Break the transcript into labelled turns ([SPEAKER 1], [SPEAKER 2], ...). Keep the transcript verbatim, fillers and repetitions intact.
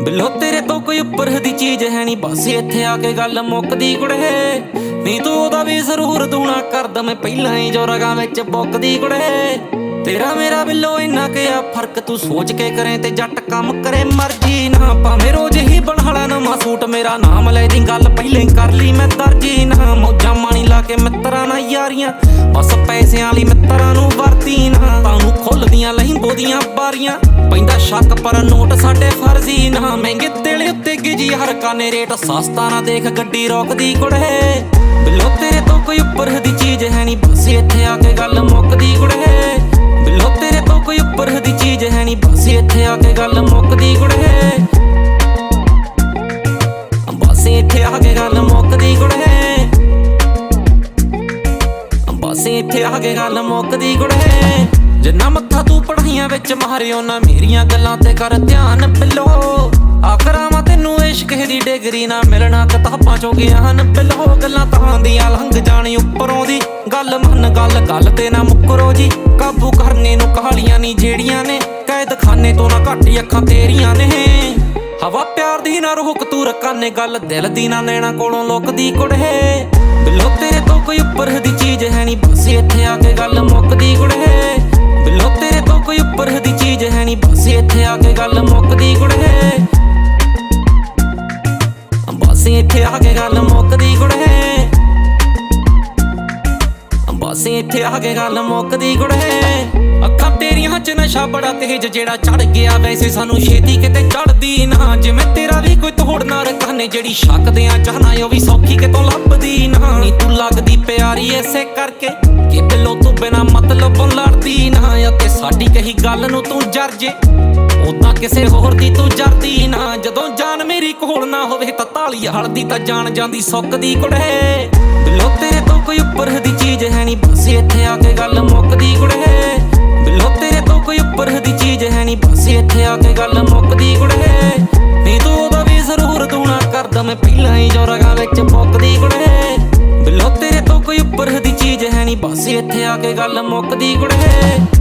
[SPEAKER 1] ਬਿੱਲੋ ਤੇਰੇ ਤੋਂ ਕੋਈ ਉੱਪਰ ਦੀ ਚੀਜ਼ ਹੈ ਨਹੀਂ, ਬਸ ਇੱਥੇ ਆ ਕੇ ਗੱਲ ਮੁੱਕਦੀ ਕੁੜੇ। ਨਹੀਂ ਤੂੰ ਉਹਦਾ ਵੀ ਜ਼ਰੂਰ ਦੂਣਾ ਕਰਦਾ, ਮੈਂ ਪਹਿਲਾਂ ਹੀ ਜੋ ਰਗਾਂ ਵਿੱਚ ਬੁੱਕਦੀ ਕੁੜੇ। ਤੇਰਾ ਮੇਰਾ ਬਿੱਲੋ ਇੰਨਾ ਕਿ ਆ ਫਰਕ, ਤੂੰ ਸੋਚ ਕੇ ਕਰੇ ਤੇ ਜੱਟ ਕੰਮ ਕਰੇ ਮਰਜੀ ਨਾ। ਭਾਵੇਂ ਰੋਜ਼ ਹੀ ਬਣਾਲਾ ਨਵਾਂ ਸੂਟ, ਮੇਰਾ ਨਾਮ ਲੈ ਦੀ ਗੱਲ ਪਹਿਲੇ ਕਰ ਲਈ ਮੈਂ ਦਰਜੀ ਨਾ। ਮੌਜਾਂ ਮਾਣੀ ਲਾ ਕੇ ਮਿੱਤਰਾਂ ਨਾਲ ਯਾਰੀਆਂ, ਬਸ ਪੈਸਿਆਂ ਲਈ ਮਿੱਤਰਾਂ ਨੂੰ ਵਰਤੀ ਨਾ। ਤਾਨੂੰ ਖੁੱਲਦੀਆਂ ਲਹਿੰਬੋ ਦੀਆਂ ਬਾਰੀਆਂ, ਪੈਂਦਾ ਸ਼ੱਕ ਪਰ ਨੋਟ ਸਾਡੇ ਫਰਜ਼ੀ ਨਾ। ਮਹਿੰਗੇ ਤੇਲੇ ਉੱਤੇ ਗਿਜੀ ਹਰ ਕਾਨੇ ਰੇਟ, ਸਸਤਾ ਨਾ ਦੇਖ ਗੱਡੀ ਰੋਕਦੀ ਕੁੜੇ। ਬਿੱਲੋ ਤੇਰੇ ਤੋਂ ਕੋਈ ਉੱਪਰ ਦੀ ਚੀਜ਼ ਹੈ ਨਹੀਂ, ਬਸ ਇੱਥੇ ਆ ਕੇ ਗੱਲ ਮੁੱਕਦੀ ਕੁੜੇ। ਬਿੱਲੋ ਤੇਰੇ ਤੋਂ ਕੋਈ ਉੱਪਰ ਦੀ ਚੀਜ਼ ਹੈ ਨਹੀਂ, ਬਸ ਇੱਥੇ ਆ ਕੇ ਗੱਲ ਮੁੱਕਦੀ ਕੁੜੇ। ਬਸ ਇੱਥੇ ਆ ਕੇ ਗੱਲ ਮੁੱਕਦੀ ਕੁੜੇ। ਬਸ ਇੱਥੇ ਆ ਕੇ ਗੱਲ ਮੁੱਕਦੀ ਕੁੜੇ। ਜਿੰਨਾ ਮੱਥਾ ਤੂੰ ਪੜ੍ਹਾਈਆਂ ਵਿੱਚ ਮਾਰਿਓ ਨਾ, ਮੇਰੀਆਂ ਗੱਲਾਂ ਤੇ ਕਰ ਧਿਆਨ ਬਿੱਲੋ। ਆਖਰਾਵਾਂ ਤੈਨੂੰ ਇਸ਼ਕ ਦੀ ਡਿਗਰੀ ਨਾ ਮਿਲਣਾ ਕਿਤਾਬਾਂ ਚੋਂ ਗਿਆਨ ਬਿੱਲੋ। ਗੱਲਾਂ ਤਾਂ ਦੀਆਂ ਲੰਘ ਜਾਣੀ ਉੱਪਰੋਂ ਦੀ, ਗੱਲ ਮੰਨ ਗੱਲ ਗੱਲ ਤੇ ਨਾ ਮੁੱਕਰੋ ਜੀ। ਕਾਬੂ ਕਰਨੇ ਨੂੰ ਕਹਾਲੀਆਂ ਨਹੀਂ ਜਿਹੜੀਆਂ ਨੇ, ਕੈਦ ਖਾਨੇ ਤੋਂ ਨਾ ਘੱਟ ਅੱਖਾਂ ਤੇਰੀਆਂ ਨੇ। ਹਵਾ ਪਿਆਰ ਦੀ ਨਾ ਰੋਕ ਤੂੰ ਰਕਾਨੇ, ਗੱਲ ਦਿਲ ਦੀ ਨਾ ਲੈਣਾ ਕੋਲੋਂ ਲੁਕਦੀ ਕੁੜੇ। ਬਿੱਲੋ ਤੇਰੇ ਤੋਂ ਕੋਈ ਉੱਪਰ ਦੀ ਚੀਜ਼ ਹੈ ਨਹੀਂ, ਬਸ ਇੱਥੇ ਆ ਕੇ ਗੱਲ ਮੁੱਕਦੀ ਕੁੜੇ। ਬਿੱਲੋ ਤੇਰੇ ਤੋਂ ਕੋਈ ਉੱਪਰ ਦੀ ਚੀਜ਼ ਹੈ ਨਹੀਂ, ਬਸ ਇੱਥੇ ਆ ਕੇ ਗੱਲ ਮੁੱਕਦੀ ਕੁੜੇ। ਬਸ ਇੱਥੇ ਆ ਕੇ ਗੱਲ ਮੁੱਕਦੀ ਕੁੜੇ। ਬਸ ਇੱਥੇ ਆ ਕੇ ਗੱਲ ਮੁੱਕਦੀ ਕੁੜੇ। ਅੱਖਾਂ ਤੇਰੀਆਂ ਚ ਨਸ਼ਾ ਬੜਾ ਤੇਜ ਜਿਹੜਾ ਚੜ ਗਿਆ, ਵੈਸੇ ਸਾਨੂੰ ਛੇਤੀ ਕਿਤੇ ਚੜਦੀ ਨਾ। ਜਿਵੇਂ ਤੇਰਾ ਵੀ ਕੋਈ ਤੋੜ ਨਾ ਰਕਾਨੇ, ਜਿਹੜੀ ਸ਼ੱਕਦੇ ਆ ਚਾਹਨਾ ਉਹ ਵੀ ਸੌਖੀ ਕਿਤੋਂ ਲੱਭਦੀ ਨਾ। ਨੀ ਤੂੰ ਲੱਗਦੀ ਪਿਆਰੀ ਐਸੇ ਕਰਕੇ ਕਿ ਬਿੱਲੋ ਤੂੰ ਬਿਨਾ ਮਤਲਬ ਲੜਦੀ ਨਾ। ਅਤੇ ਸਾਡੀ ਕਹੀ ਗੱਲ ਨੂੰ ਤੂੰ ਜਰ ਜੇ, ਉਦਾਂ ਕਿਸੇ ਹੋਰ ਦੀ ਤੂੰ ਜਰਦੀ ਨਾ। ਜਦੋਂ ਜਾਨ ਮੇਰੀ ਕੋਲ ਨਾ ਹੋਵੇ ਤਾਂ ਤਾਲੀ ਹਲਦੀ ਤਾਂ ਜਾਣ ਜਾਂਦੀ ਸੁੱਕਦੀ ਕੁੜੇ। ਬਿੱਲੋ ਤੇਰੇ ਤੋਂ ਕੋਈ ਉੱਪਰ ਦੀ ਚੀਜ਼ ਹੈ ਨਹੀਂ, ਬਸ ਇੱਥੇ ਆ ਕੇ ਗੱਲ ਮੁੱਕਦੀ ਕੁੜੇ। ਬਿੱਲੋ ਤੇਰੇ ਤੋਂ ਕੋਈ ਉੱਪਰ ਦੀ ਚੀਜ਼ ਹੈ ਨਹੀਂ, ਬਸ ਇੱਥੇ ਆ ਕੇ ਗੱਲ ਮੁੱਕਦੀ ਕੁੜੇ। ਨਹੀਂ ਤੂੰ ਉਹਦਾ ਵੀ ਜ਼ਰੂਰ ਦੂਣਾ ਕਰਦਾ, ਮੈਂ ਪਹਿਲਾਂ ਹੀ ਜੋ ਰਗਾਂ ਵਿੱਚ ਬੁੱਕਦੀ ਕੁੜੇ। ਬਿੱਲੋ ਤੇਰੇ ਤੋਂ ਕੋਈ ਉੱਪਰ ਦੀ ਚੀਜ਼ ਹੈ ਨਹੀਂ, ਬਸ ਇੱਥੇ ਆ ਕੇ ਗੱਲ ਮੁੱਕਦੀ ਕੁੜੇ।